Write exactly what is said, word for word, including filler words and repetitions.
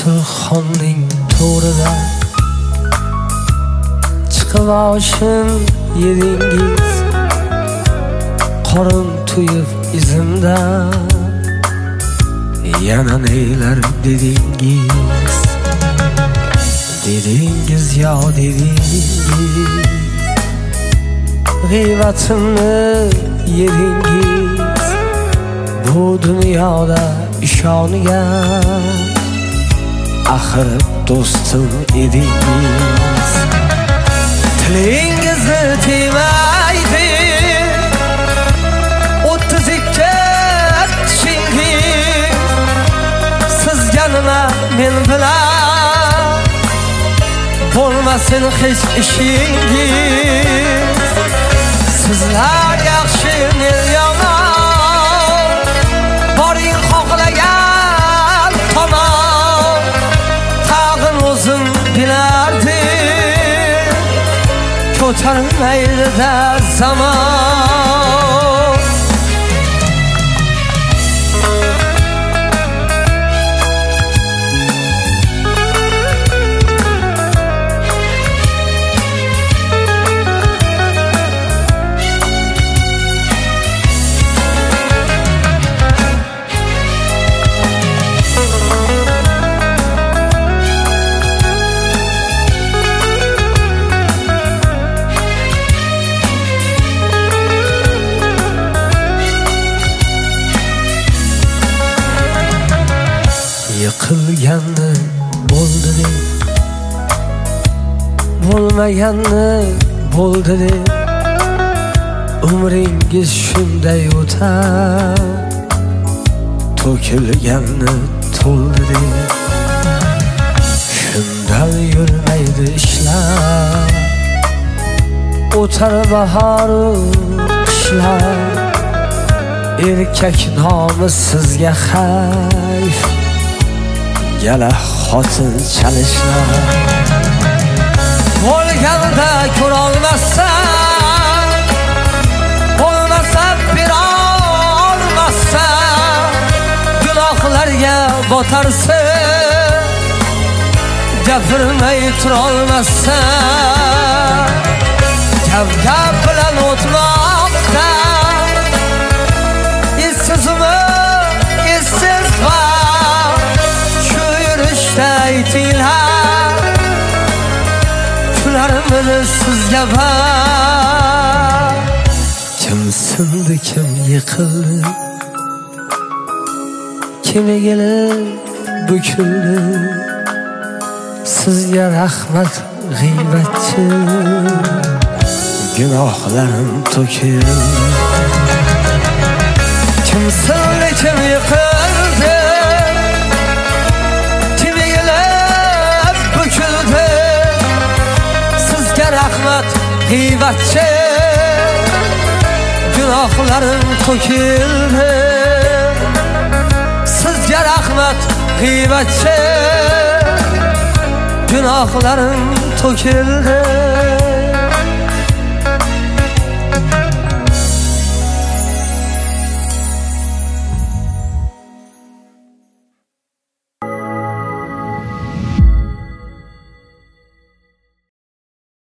Dasturxonning to'ridan chiqib oshim yedingiz, qorin to'yib izimdan yana nelar dedingiz, dedingiz yo dedingiz, g'iybatimni yedingiz, bu dunyoda ishongan axir do'stim edingiz. Tilingizni temaydi o'ttiz ikki tishingiz, sizga nima men bilan bo'lmasin hech ishingiz. Sizlar yaxshi men yomon, boring xohlagan tomon, tag'in o'zim bilardim, ko'tarmaydi-da zamon. Yiqilganni bo'ldi deb, bo'lmaganni bo'ldi deb, umringiz shunday o'tar, to'kilganni to'ldi deb, shundan yurmaydi ishlar, o'tar bahoru qishlar, erkak nomi sizga xayf, yala xotin chalishlar. Bo'lganda ko'rolmassan, bo'lmasa berolmassan, gunohlarga botarsan, gapirmay turolmassan. Gap-gap bilan o'tmoqda, issizmi issizmi aytinglar, shularmini sizga bar. Kim sindi, kim yiqildi, kim egilib bukildi, sizga rahmat g'iybatchi, gunohlarim to'kildi. Kim sindi, kim yiqildi, rahmat g'iybatchi, gunohlarim to'kildi. Sizga rahmat g'iybatchi, gunohlarim to'kildi.